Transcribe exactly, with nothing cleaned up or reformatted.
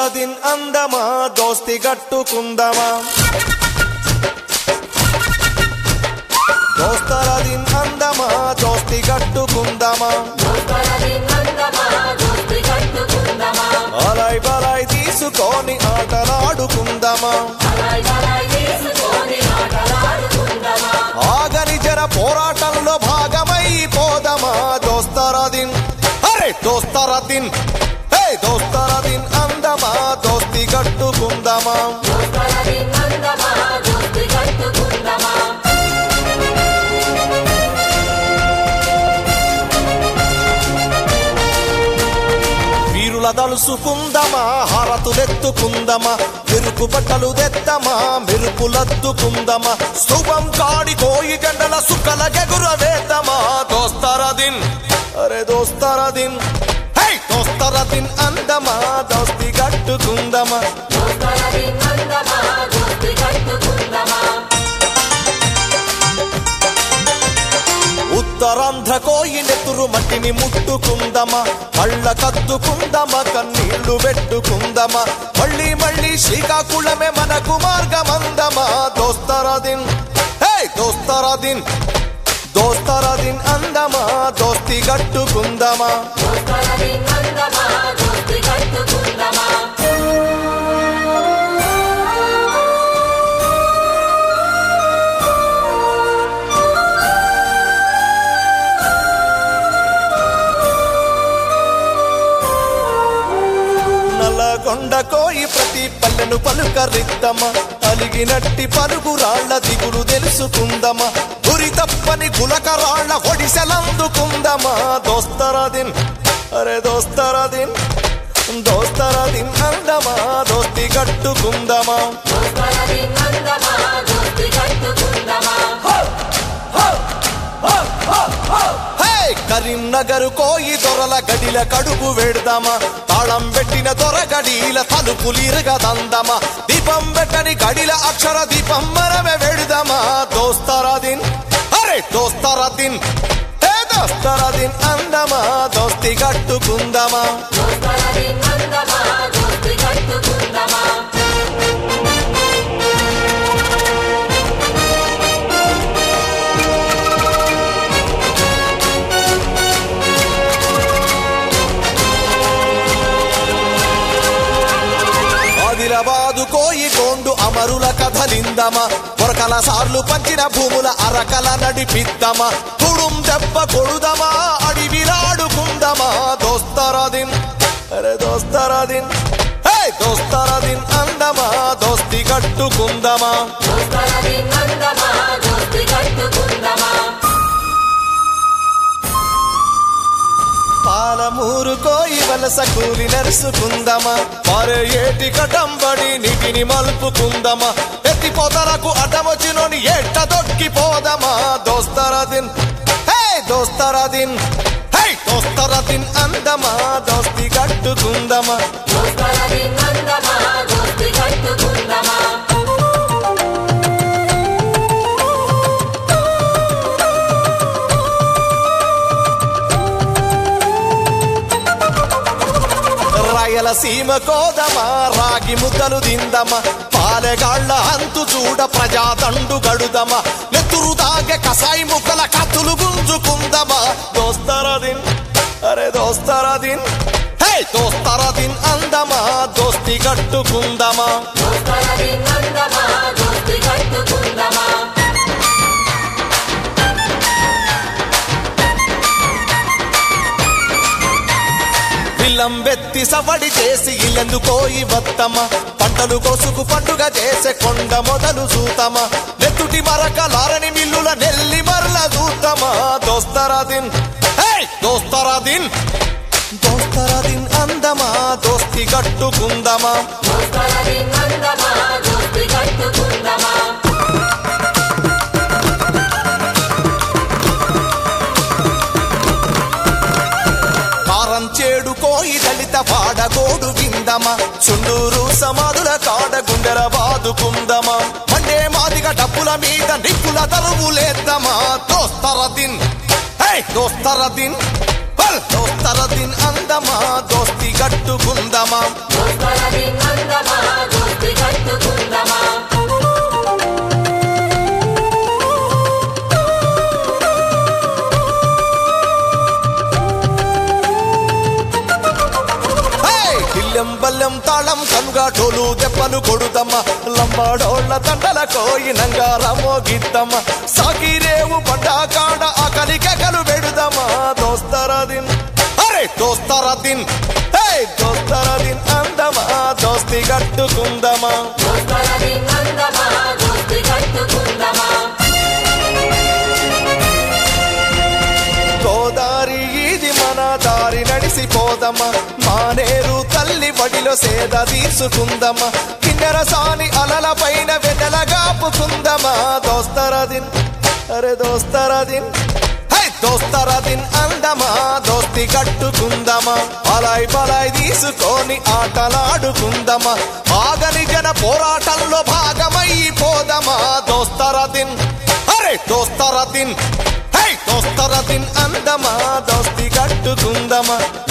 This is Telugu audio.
దిన్ అందమా దోస్తి గట్టుకుందమా దోస్తర దిన్ అందమా దోస్తి గట్టుకుందమా అలాయ్ బలాయ్ తీసుకొని ఆటలాడుకుందమా ఆగని జర పోరాటంలో భాగమైపోదమా దోస్తర దిన్ అరే దోస్తర దిన్ హే దోస్తర దిన్ అందమా దోస్తి గట్టుకుందమా వీరుల దలుసుకుందమా హారతులెత్తుకుందమా మెరుపు బట్టలు తెద్దమా మెరుపులద్దుకుందమా స్తూపం కాడి కోయి జెండల సుక్కల గెగుర వేద్దమా దోస్తర దిన్ అరే దోస్తర దిన్ హే దోస్తర దిన్ అందమా దోస్తి గట్టుకుందమా ఉత్తరాంధ్ర కోయి నెత్తురు మట్టిని ముట్టుకుందమా కళ్ళ కద్దుకుందమా కన్నీళ్లు పెట్టుకుందమా మళ్ళీ మళ్ళీ శ్రీకాకుళమే మనకు మార్గమందమా దోస్తర దిన్ హే దోస్తర దిన్ దోస్తర దిన్ అందమా దోస్తి గట్టుకుందమా కొండ కోయి ప్రతి పల్లెను పలుకరిద్దమా అలిగినట్టి పలుగు రాళ్ల దిగులు తెలుసుకుందమా గురి తప్పని గులక రాళ్ల ఒడిసెలందుకుందమా దోస్తర దిన్ అరే దోస్తర దిన్ దోస్తర దిన్ అందమా దోస్తి గట్టుకుందమా కరీంనగర్ కోయి దొరల గడిల కడుగు వెడదామా తాళం పెట్టిన దొర గడిల తలుపులిరగదందమా దీపం పెట్టని గడిల అక్షర దీపం మనమే వెడదామా దోస్తర దిన్ అరే దోస్తర దిన్ హే దోస్తర దిన్ అందమా దోస్తి గట్టుకుందమా ఆదిలాబాదు కోయి గోండు అమరుల కథలిందమా కొరకల సార్లు పంచిన భూముల అరకల నడిపిద్దమా తుడుం దెబ్బ కొడుదమా అడివిలాడుకుందమా దోస్తర దిన్ అరే దోస్తర దిన్ హే దోస్తర దిన్ అందమా దోస్తి గట్టుకుందమా పాలమూరు కోయి వలస కూలి నరుసుకుందమా పారే ఏటి కటంబడి నీటిని మలుపుకుందమా ఎత్తి పొదలకు అడ్డమొచ్చినోని ఎట్ట దొక్కిపోదమా దోస్తర దిన్ హే దోస్తర దిన్ హే దోస్తర దిన్ అందమా దోస్తి గట్టుకుందమా సీమ కోదమా రాగి ముద్దలు దిందమా పాలెగాళ్ల అంతు చూడ ప్రజాదండు గడుదమా నెత్తురు దాగే కసాయి ముక్కల కత్తులు గుంజుకుందమా దోస్తర దిన్ అరే దోస్తర దిన్ హే దోస్తర దిన్ అందమా దోస్తి గట్టుకుందమా విల్లంబెత్తి సవడి చేసి ఇల్లెందు కోయి వత్తమా పంటలు కోసుకు పండుగ చేసే కొండ మొదలు చూతమా నెత్తుటి మరకలారని మిల్లుల నెల్లి మరల చూతమా దోస్తర దిన్ హే దోస్తర దిన్ దోస్తర దిన్ అందమా దోస్తి గట్టుకుందమా చేడు కోయి దళిత పాడగోడు విందమా చుండూరు సమాధుల కాడ గుండెల బాదుకుందమా మండే మాదిగా డబ్బుల మీద నిప్పుల తరువులేద్దామా దోస్తర దిన్ హే దోస్తర దిన్ దోస్తర దిన్ అందమా దోస్తి గట్టుకుందమా దోస్తరది అందమా దోస్తి కట్టుకుందమా కిల్లెం బల్లెం తాళం కనుగా టోలు దెబ్బలు కొడుదమ్మ లంబాడోళ్ళ తండల కోయినంగారమో గిద్దమ్మ సాకిరేవు బండ కాడ ఆకలి కేకలు పెడుదమ్మా దోస్తరదిన్ అరే దోస్తరదిన్ హే దోస్తరదిన్ అందమా దోస్తి కట్టుకుందమా దోస్తరది అందమా దోస్తి కట్టుకుందమా గోదారి ఇది మన దారి నడిసిపోదమ్మా మానేరు తల్లి వడిలో సేద తీసుకుందమ్మా కిన్నెర సాని అలల పైన వెన్నెల గాపుకుందమా దోస్తరదిన్ అరే దోస్తరదిన్ హై దోస్తరదిన్ అందమా దోస్తి కట్టుకుందమా బలాయ్ బలాయ్ తీసుకొని ఆటలాడుకుందమా ఆగని జన పోరాటంలో భాగమైపోదమా దోస్తరదిన్ అరే దోస్తరదిన్ హై దోస్తరదిన్ అందమా దోస్తి కట్టుకుందమా